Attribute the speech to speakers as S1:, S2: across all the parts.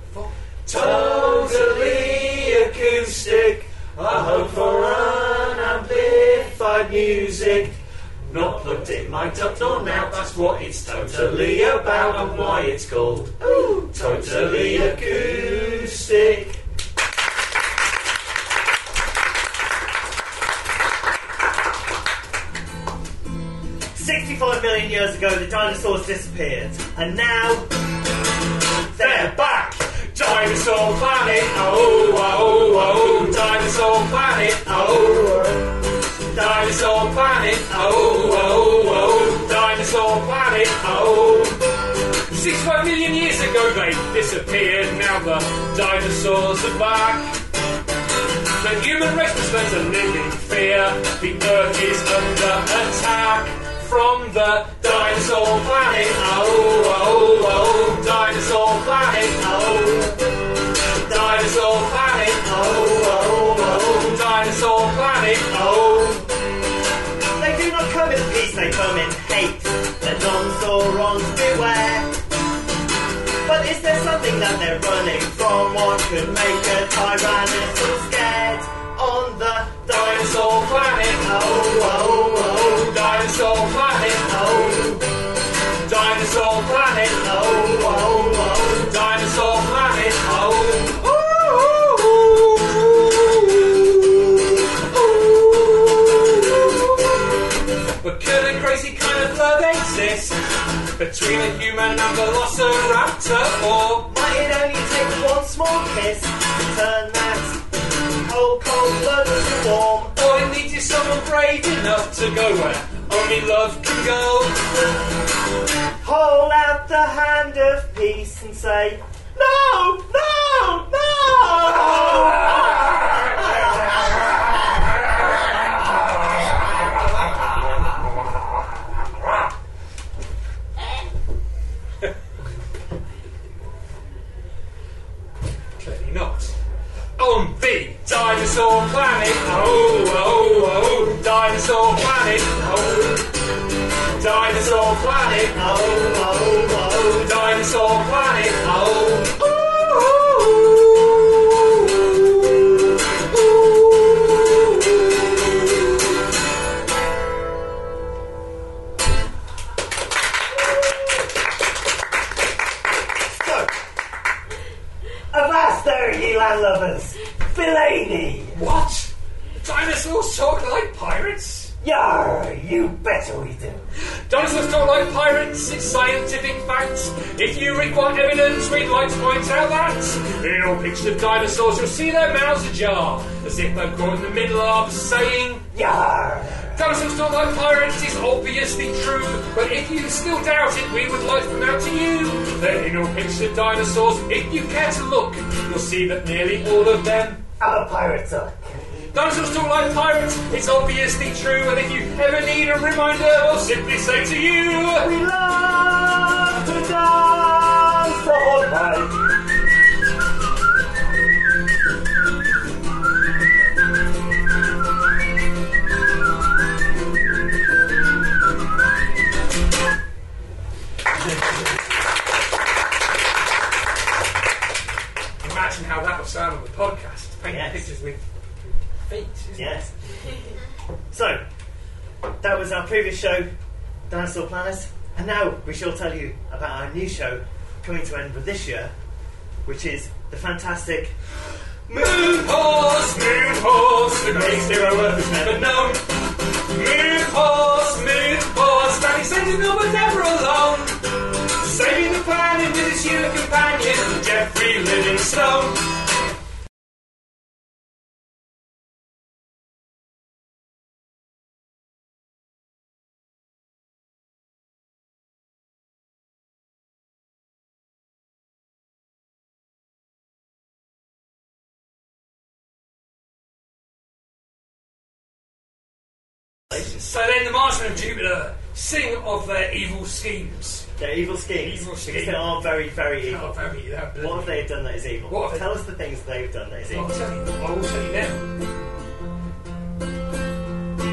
S1: Totally acoustic, I hope for unamplified music. Not plugged in, mic'd up, nor now, that's what it's totally about and why it's called Totally Acoustic.
S2: $65 million years ago, the dinosaurs disappeared, and now
S1: they're back! Dinosaur Planet, oh, oh, oh, Dinosaur Planet, oh, Dinosaur Planet, oh, oh, oh, Dinosaur Planet, oh. 65 million years ago they disappeared, now the dinosaurs are back. The human race must learn to live in fear, the earth is under attack. From the dinosaur planet, oh, oh, oh, dinosaur planet, oh, dinosaur planet, oh, oh, oh, dinosaur planet, oh.
S2: they do not come in peace, they come in hate. The non-saurons beware. But is there something that they're running from? What could make a tyrannosaur scared? On the
S1: Dinosaur planet, oh, oh, oh, dinosaur planet, oh, dinosaur planet, oh, oh, oh, dinosaur planet, oh, ooh, ooh, ooh. But could a crazy kind of love exist between a human and velociraptor, or
S2: might it only take one small kiss to turn that cold blood to warm?
S1: or it needs you someone brave enough to go where only love can go?
S2: Hold out the hand of peace and say, no, no, no!
S1: Clearly not. On the dinosaur planet, oh, oh, oh, dinosaur planet, oh, dinosaur planet, oh, oh, oh, dinosaur planet, oh, ooh,
S2: So, avast there, ye land lovers! Fellaini!
S1: What? Dinosaurs talk like pirates?
S2: Yar, you better we do.
S1: Dinosaurs talk like pirates, it's scientific facts. If you require evidence, we'd like to point out that in all pictures of dinosaurs, you'll see their mouths ajar, as if they're caught in the middle of saying,
S2: Yar!
S1: dinosaurs talk like pirates is obviously true, but if you still doubt it, we would like to point out to you that in all pictures of dinosaurs, if you care to look, you'll see that nearly all of them
S2: I'm a pirate, son.
S1: dinosaurs talk like pirates, it's obviously true, and if you ever need a reminder, we'll simply say to you,
S2: We love to dance the whole night.
S1: Imagine how that would sound on the podcast. Painting
S2: Yes.
S1: pictures with feet, isn't
S2: Yes. So, that was our previous show, Dinosaur Planet, and now we shall tell you about our new show coming to end with this year, which is the fantastic
S1: Moon horse, the greatest hero Earth has never known. Moon horse, standing sentinel but never alone. Saving the planet with his human companion, Jeffrey Livingstone. So then the Martian and Jupiter sing of their evil schemes.
S2: Their evil schemes.
S1: Evil schemes.
S2: Because they are very, very evil.
S1: Oh, very,
S2: What have they done that is evil?
S1: What have they
S2: Tell us the things they've done that is evil.
S1: I'll tell you. I will tell you now.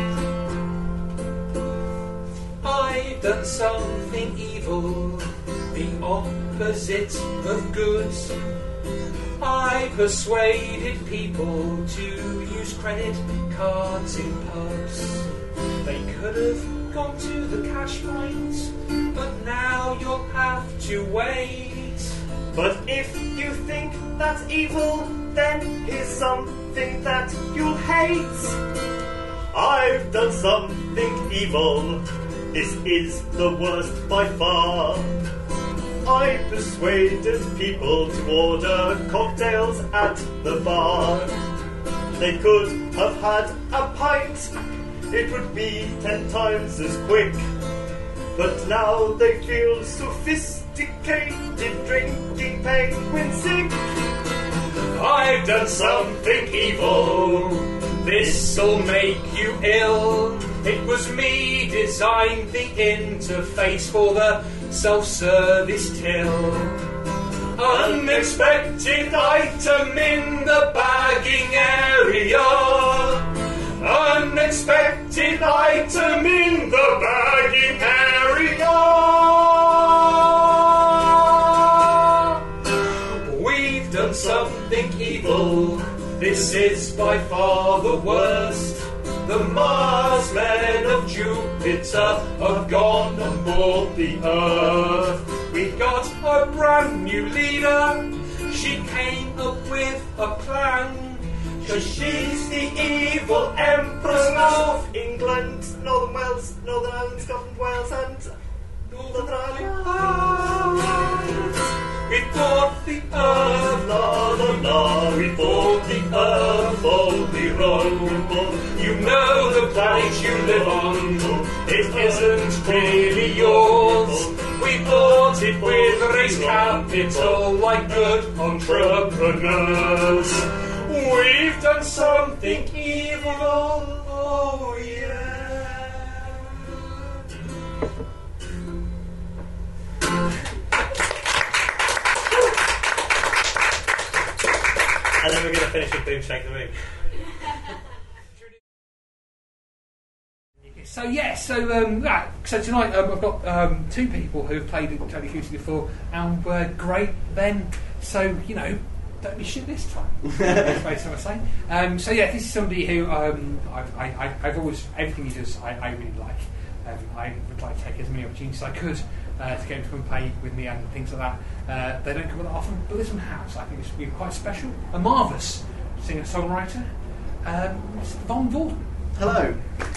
S1: I've done something evil. the opposite of good. I persuaded people to use credit cards in pubs. They could have gone to the cash point, but now you'll have to wait.
S2: But if you think that's evil, then here's something that you'll hate. I've done something evil. This is the worst by far. I persuaded people to order cocktails at the bar. They could have had a pint. It would be 10 times as quick. But now they feel sophisticated drinking penguin sick.
S1: I've done something evil. This'll make you ill. It was me designed the interface for the self-service till. Unexpected item in the bagging area. Unexpected item in the bagging area. We've done something evil. This is by far the worst. The Mars men of Jupiter have gone and bought the Earth. We got a brand new leader. She came up with a plan. 'Cause she's the evil Empress of
S2: England, Northern Wales, Northern Ireland, Scotland, Wales and Northern Ireland.
S1: We bought the Earth, la la la. We bought the Earth, only wrong. You know the planet you live on, it isn't really yours. We bought it with raised capital like good entrepreneurs. We've done something evil, oh yeah.
S2: And then we're going to finish with Boom Shake the Room.
S3: So tonight I've got two people who have played at Tony Cutie before and were great then. So don't be shit this time. That's what I'm saying. This is somebody who I've always, everything he does I really like. I would like to take as many opportunities as I could to get him to come and play with me and things like that. They don't come that often, but this one has. I think this will be quite special. A marvellous singer-songwriter, Mr. Von Vaulton.
S4: Hello.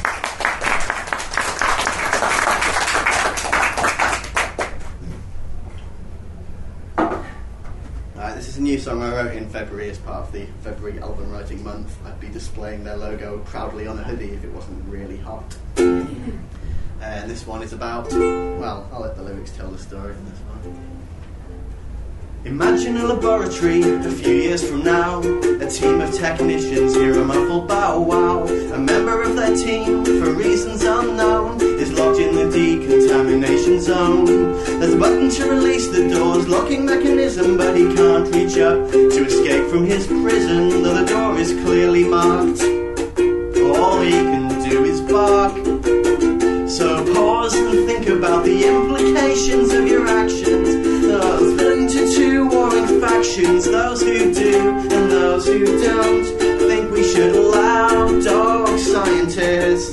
S4: This is a new song I wrote in February as part of the February album writing month. I'd be displaying their logo proudly on a hoodie if it wasn't really hot. And this one is about, well, I'll let the lyrics tell the story in this one. Imagine a laboratory a few years from now. A team of technicians hear a muffled bow wow. A member of their team, for reasons unknown, is locked in the decontamination zone. There's a button to release the door's locking mechanism, but he can't reach up to escape from his prison, though the door is clearly marked. All he can do is bark. So pause and think about the implications of your actions. Those split into two warring factions, those who do and those who don't. Think we should allow dog scientists.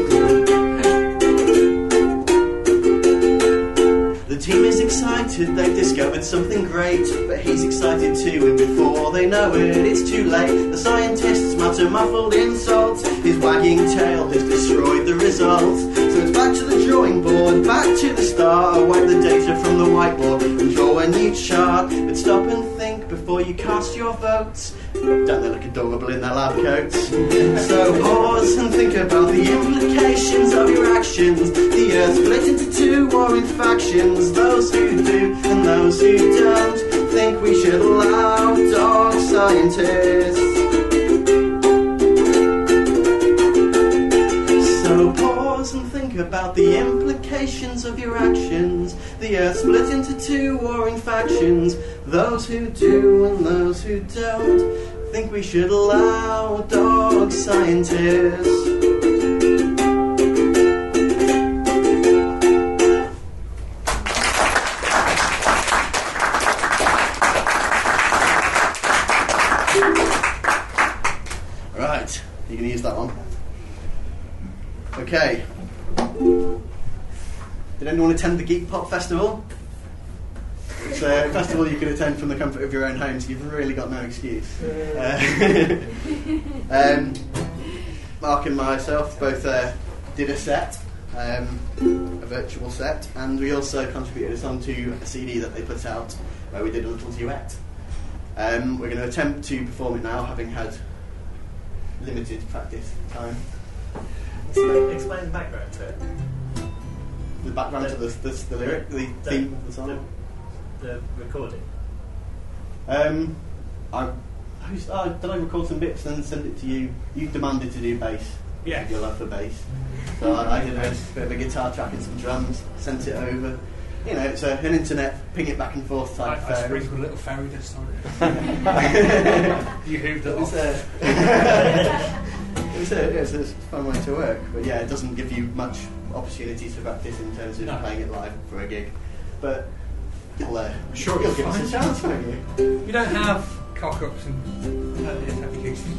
S4: The team is excited, they've discovered something great, but he's excited too, and before they know it, it's too late. The scientists mutter muffled insults. His wagging tail has destroyed the results. So it's back to the drawing board, back to the start. Wipe the data from the whiteboard and draw a new chart. But stop and think before you cast your votes. Don't they look adorable in their lab coats? So pause and think about the implications of your actions. The earth split into two warring factions, those who do and those who don't. Think we should allow dog scientists. So pause and think about the implications of your actions. The earth split into two warring factions, those who do and those who don't. Think we should allow dog scientists. can use that one. Okay. Did anyone attend the Geek Pop Festival? It's a festival you can attend from the comfort of your own home, so you've really got no excuse. Mark and myself both did a set, a virtual set, and we also contributed a song to a CD that they put out where we did a little duet. We're going to attempt to perform it now, having had limited practice time.
S2: Explain the background to it.
S4: The background to the lyric, the theme of the song.
S2: The recording.
S4: Did I record some bits and send it to you? You demanded to do bass.
S3: Yeah.
S4: Your love for bass. So I did a bit of a guitar track and some drums, sent it over. You know, it's an internet ping it back and forth type.
S3: I sprinkled a little fairy dust on it. You hooved it off. It's a fun way to work, but yeah, it doesn't give you much opportunities to practice in terms of playing it live for a gig. But you'll give us a chance, won't you? You don't have cock-ups and applications.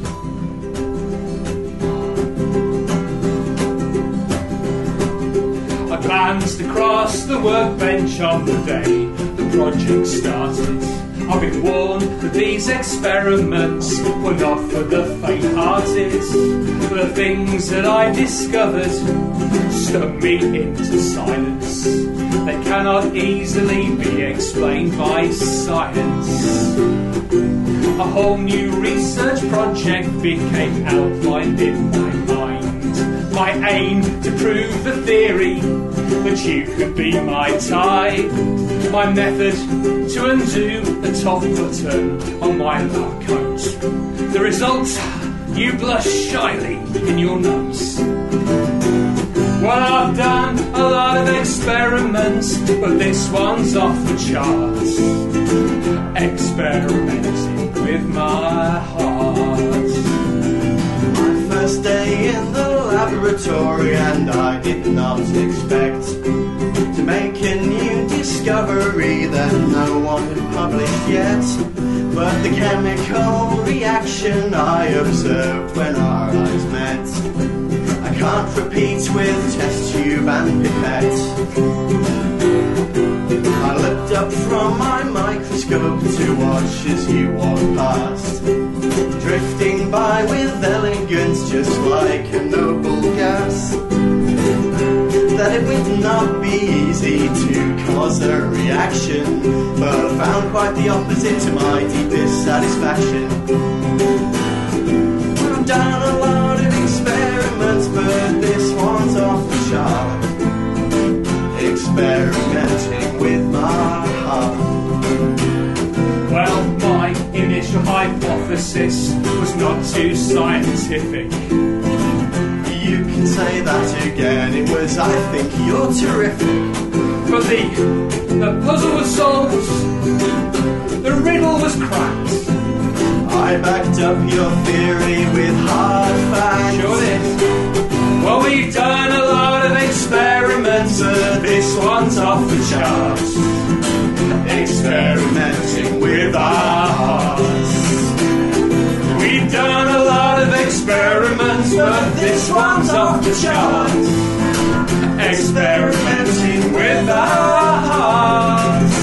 S3: I glanced across the workbench on the day the project started. I've been warned that these experiments were not for the faint-hearted. The things that I discovered stuck me into silence. They cannot easily be explained by science. A whole new research project became outlined in my mind. My aim to prove the theory that you could be my type. My method to undo the top button on my lab coat. The result, you blush shyly in your notes. Well, I've done a lot of experiments, but this one's off the charts. Experimenting with my heart.
S4: My first day in the laboratory, and I did not expect to make a new discovery that no one had published yet. But the chemical reaction I observed when our eyes met, I can't repeat with test tube and pipette. I looked up from my microscope to watch as you walked past, drifting by with elegance just like a noble gas. That it would not be easy to cause a reaction, but I found quite the opposite to my deepest satisfaction. I've done a lot of experiments, but this one's off the chart. Experimenting with my heart.
S3: Well, my initial hypothesis was not too scientific.
S4: You can say that again, it was, I think you're terrific.
S3: But the puzzle was solved, the riddle was cracked.
S4: I backed up your theory with hard facts.
S3: Sure did. Well, we've done a lot of experiments, but this one's off the charts. Experimenting with our hearts. We've done a lot of experiments, but this one's off the charts. Experimenting with our hearts.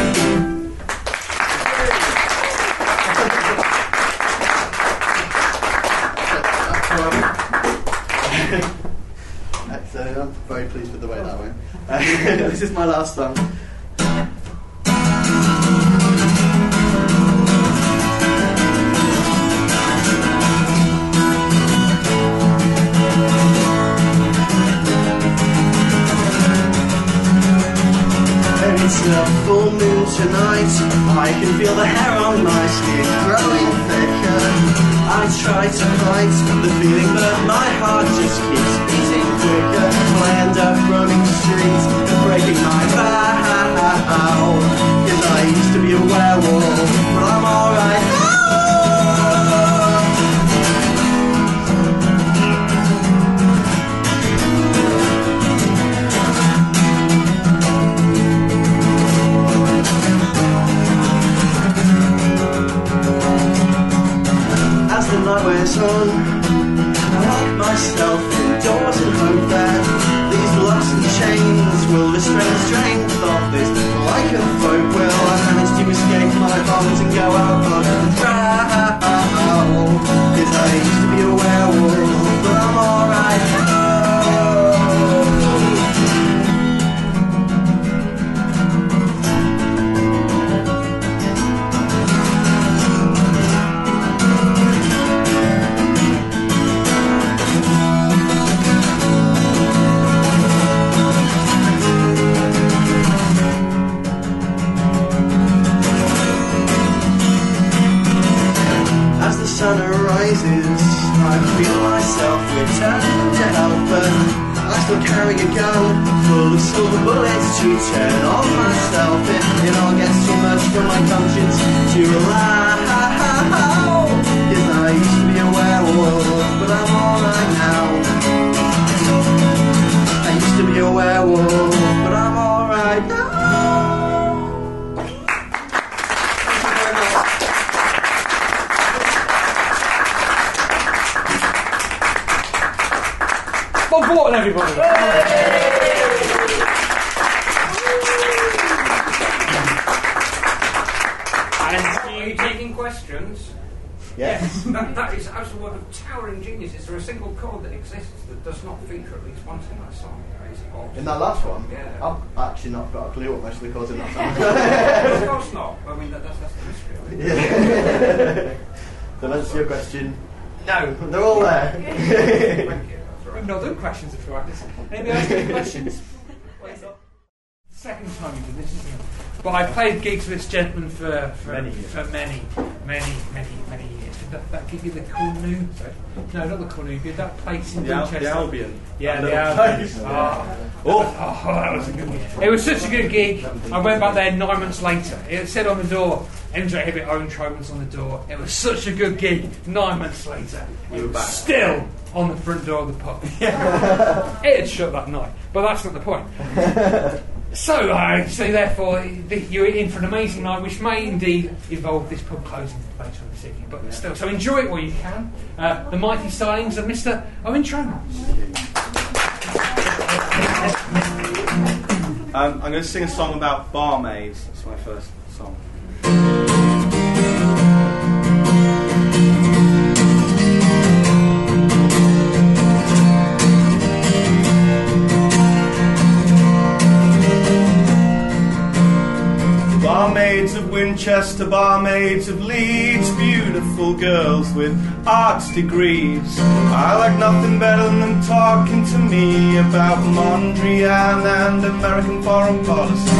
S4: Excellent. I'm very pleased with the way that went. This is my last song. It's a full moon tonight. I can feel the hair on my skin growing thicker. I try to fight the feeling, but my heart just keeps beating quicker. I end up running streets and breaking my vow. 'Cause I used to be a werewolf, but I'm alright now. As the night wears on, myself indoors and hope that these locks and chains will restrain the strength of this lycanthrope. Will I manage to escape my bonds and go out on the prowl? 'Cause I used to be a werewolf, but I'm alright now. Sun arises, I feel myself returning to health, but I still carry a gun full of silver bullets to turn on myself if it all gets too much for my conscience to allow. 'Cause I used to be a werewolf, but I'm alright now. I used to be a werewolf, but I'm alright now.
S3: Bob Wharton, everybody!
S1: And are you taking questions?
S4: Yes.
S1: That is as a word of towering genius. Is there a single chord that exists that does not feature at least once in that song?
S4: In that last one?
S1: Yeah.
S4: I've actually not got a clue what most of the chords in that song.
S1: Of course not. I mean, that's the mystery of it.
S4: Yeah. So answer your question. No, they're all there.
S1: Thank you. That's
S3: We've
S1: right.
S3: not done questions if you like this. Anybody else got any questions? Second time you did this, isn't it? But I played gigs with this gentleman for many years. Did that give you the Cornu? No, not the Cornu. Did that place in Winchester?
S5: The Albion.
S3: Yeah, the Albion. That was a good gig. It was such a good gig. I went back there 9 months later. It said on the door, MJ Hibbett, Owen Tromans on the door. It was such a good gig. 9 months later,
S5: You were back.
S3: still on the front door of the pub. It had shut that night, but that's not the point. So therefore, you're in for an amazing night, which may indeed involve this pub closing later on this evening. But still, so enjoy it while you can. The mighty stylings of Mr. Owen Tromans.
S5: I'm going to sing a song about barmaids. That's my first song. Barmaids of Winchester, barmaids of Leeds, beautiful girls with arts degrees. I like nothing better than them talking to me about Mondrian and American foreign policy.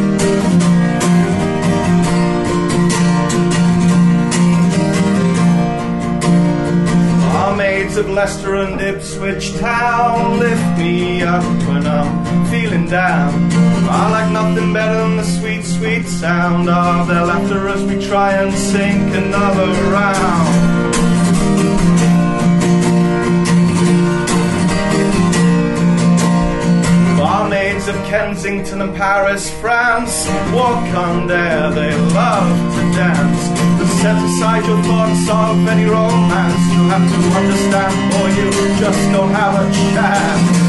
S5: Barmaids of Leicester and Ipswich Town lift me up when I'm feeling down. I like nothing better than the sweet, sweet sound of their laughter as we try and sink another round. Barmaids of Kensington and Paris, France, walk on there, they love to dance. But set aside your thoughts of any romance, you have to understand or you just don't have a chance.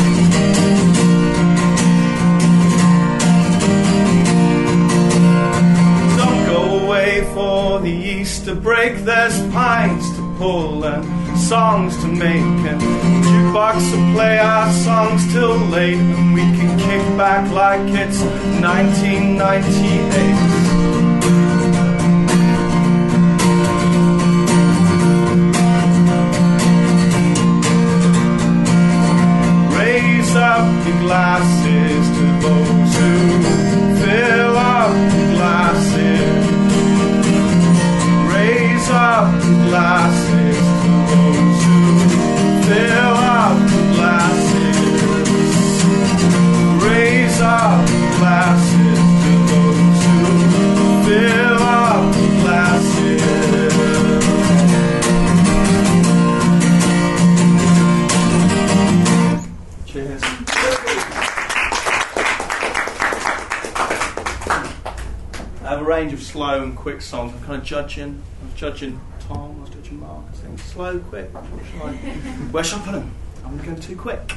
S5: For the Easter break, there's pints to pull and songs to make, and jukebox will play our songs till late, and we can kick back like it's 1998. Raise up the glasses to those who fill up the glasses. Raise up the glasses to those who fill up the glasses. Raise up the glasses to those who slow and quick songs. I'm kind of judging. I was judging Tom, I was judging Mark. I was thinking slow, quick. Where should I put them? I'm going too quick.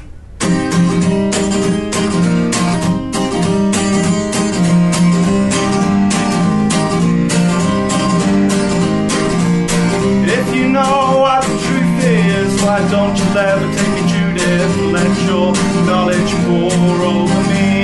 S5: If you know what the truth is, why don't you ever take me, Judith? Let your knowledge pour over me.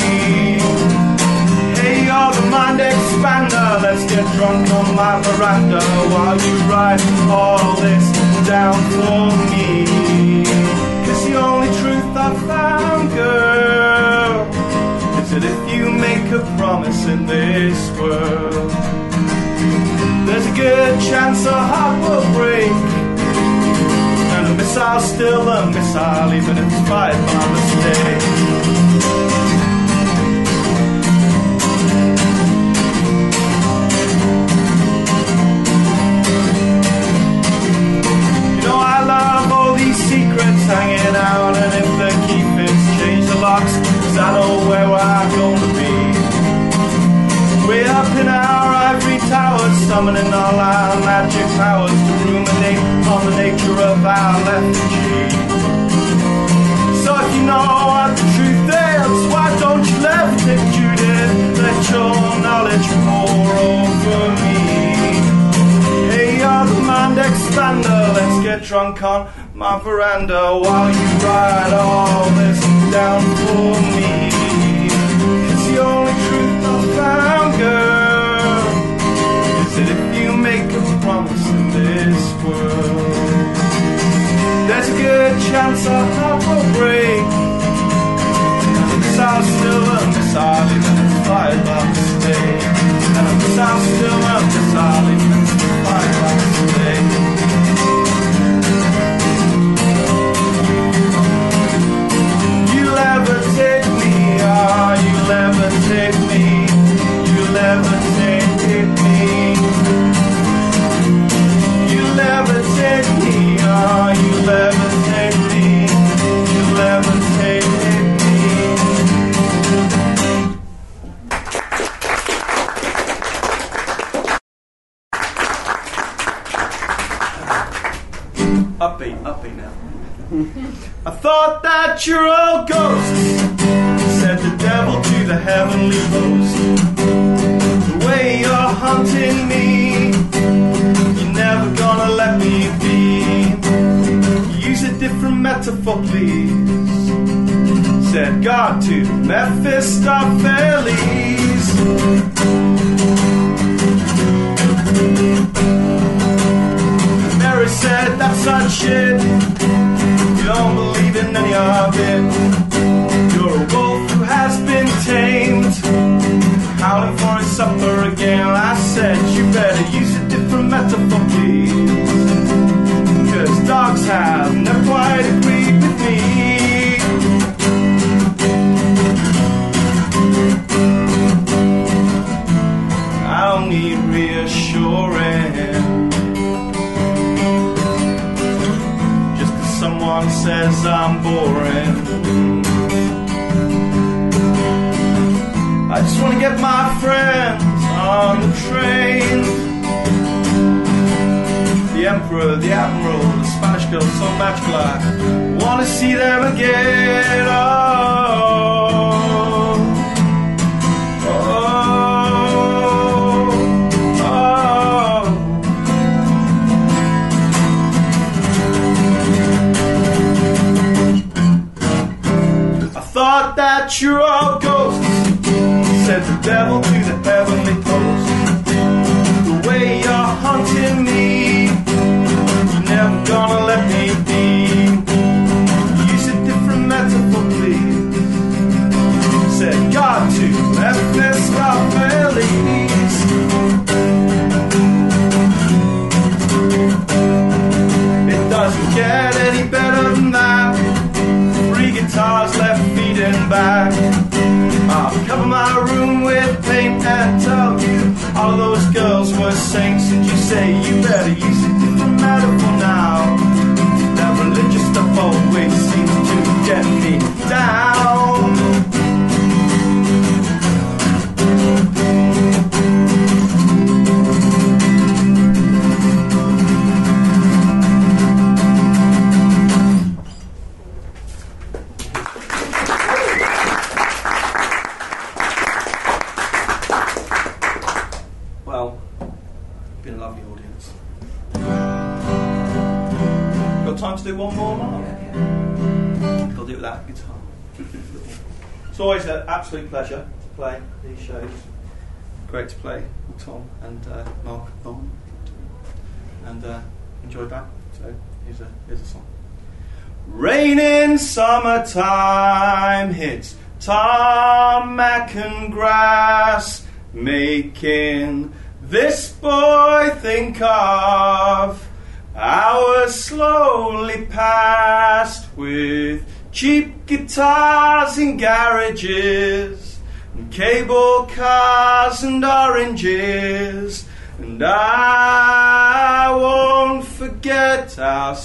S5: Hey, you're the mind expander. Let's get drunk on my veranda while you write all this down for me. 'Cause the only truth I've found, girl, is that if you make a promise in this world, there's a good chance a heart will break, and a missile's still a missile, even if it's fired by mistake. You know I love all these secrets hanging out, and if the key fits, change the locks, 'cause I know where I'm gonna be. Way up in our ivory towers, summoning all our magic powers to ruminate on the nature of our lethargy. So if you know what the truth is, why don't you levitate, Judith? Let your knowledge pour over me. Hey, you're the mind expander. Let's get drunk on my veranda while you write all this down for me. It's the only truth I've found, girl, is that if you make a promise in this world, there's a good chance our heart will break, and the missile's still a missile, even if it's fired by mistake. And the missile's still a missile, even if it's fired by mistake. You'll ever take me, ah, you'll ever take me, you'll ever take me. You'll ever take me, ah, you'll ever take me, you'll ever take me. Upbeat now. I thought that you're all ghosts, said the devil to the heavenly host. The way you're hunting me, you're never gonna let me be. Use a different metaphor, please, said God to Mephistopheles. Mary said, that's such shit, you don't believe in any of it. You're a wolf who has been tamed, howling for his supper again. I said, you better use a different metaphor, please, 'cause dogs have never quite agreed with me. I don't need reassuring, someone says I'm boring. I just want to get my friends on the train. The emperor, the admiral, the Spanish girl, so magical, I want to see them again. Oh, oh, oh. I thought that you're all ghosts, said the devil to the heavenly host. The way you're hunting me, you're never gonna let me be. Use a different metaphor, please, said God to Mephistopheles. It doesn't get any better than that. 3 guitars left feeding back. I'll cover my room with paint and tell you all of those girls were saints, and you say you better use a different metaphor now. That religious stuff always seems to get me down. been a lovely audience. Got time to do one more, Mark? I'll do it without guitar. It's always an absolute pleasure to play these shows. Great to play with Tom and Mark Thom, and enjoyed that. So here's a song. Raining summertime hits tarmac and grass, making this boy think of hours slowly passed with cheap guitars in garages and cable cars and oranges, and I won't forget our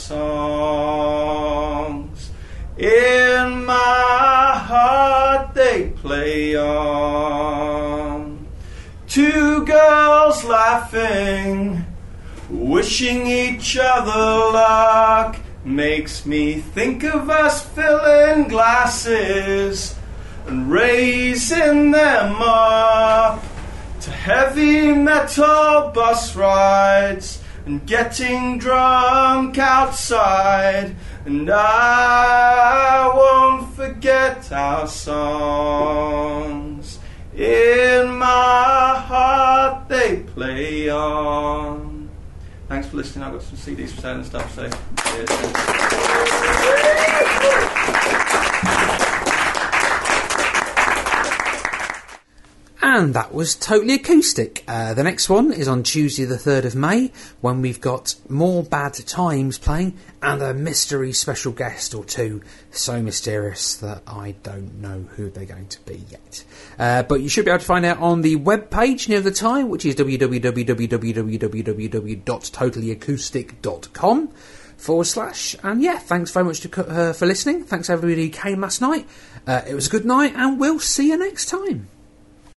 S5: songs. In my heart they play on. Two girls laughing, wishing each other luck, makes me think of us filling glasses and raising them up to heavy metal bus rides and getting drunk outside. And I won't forget our songs. In my heart they play on. Thanks for listening. I've got some CDs for sale and stuff, so cheers.
S6: And that was Totally Acoustic. The next one is on Tuesday the 3rd of May, when we've got more Bad Times playing and a mystery special guest or two, so mysterious that I don't know who they're going to be yet. But you should be able to find out on the webpage near the time, which is www.totallyacoustic.com/. And yeah, thanks very much for listening. Thanks everybody who came last night. It was a good night, and we'll see you next time.